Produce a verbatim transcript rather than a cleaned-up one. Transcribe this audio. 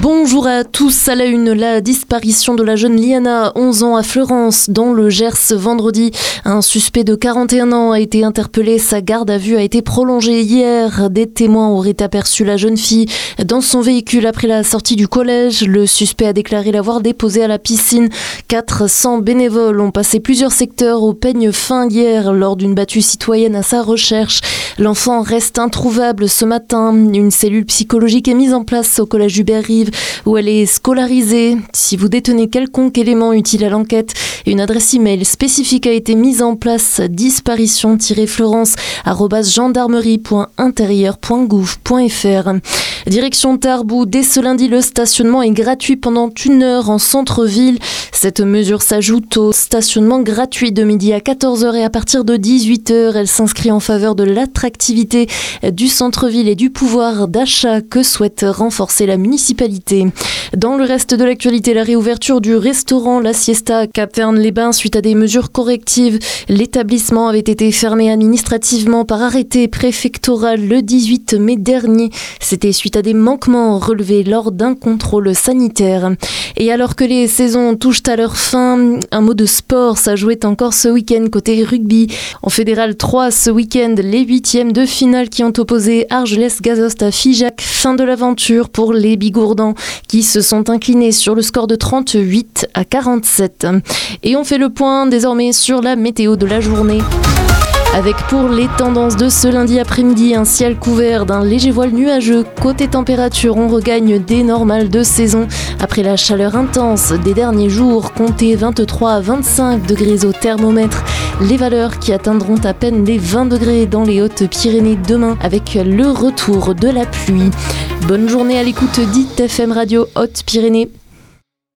Bonjour à tous. À la une, la disparition de la jeune Liana, onze ans, à Fleurance, dans le Gers vendredi. Un suspect de quarante et un ans a été interpellé. Sa garde à vue a été prolongée hier. Des témoins auraient aperçu la jeune fille dans son véhicule après la sortie du collège. Le suspect a déclaré l'avoir déposée à la piscine. quatre cents bénévoles ont passé plusieurs secteurs au peigne fin hier lors d'une battue citoyenne à sa recherche. L'enfant reste introuvable ce matin. Une cellule psychologique est mise en place au collège Hubert-Rive où elle est scolarisée. Si vous détenez quelconque élément utile à l'enquête, une adresse email spécifique a été mise en place, disparition-florence arobase gendarmerie point intérieur point gouv point fr. Direction Tarbou, dès ce lundi, le stationnement est gratuit pendant une heure en centre-ville. Cette mesure s'ajoute au stationnement gratuit de midi à quatorze heures et à partir de dix-huit heures. Elle s'inscrit en faveur de l'attractivité du centre-ville et du pouvoir d'achat que souhaite renforcer la municipalité. Dans le reste de l'actualité, la réouverture du restaurant La Siesta à Cap-Verne-les-Bains suite à des mesures correctives. L'établissement avait été fermé administrativement par arrêté préfectoral le dix-huit mai dernier. C'était suite à des manquements relevés lors d'un contrôle sanitaire. Et alors que les saisons touchent à leur fin, un mot de sport, ça jouait encore ce week-end côté rugby. En Fédéral trois, ce week-end, les huitièmes de finale qui ont opposé Argelès-Gazost à Figeac. Fin de l'aventure pour les Bigourdans qui se sont inclinés sur le score de trente-huit à quarante-sept. Et on fait le point désormais sur la météo de la journée. Avec pour les tendances de ce lundi après-midi, un ciel couvert d'un léger voile nuageux. Côté température, on regagne des normales de saison. Après la chaleur intense des derniers jours, comptez vingt-trois à vingt-cinq degrés au thermomètre. Les valeurs qui atteindront à peine les vingt degrés dans les Hautes-Pyrénées demain avec le retour de la pluie. Bonne journée à l'écoute d'I T F M Radio Hautes-Pyrénées.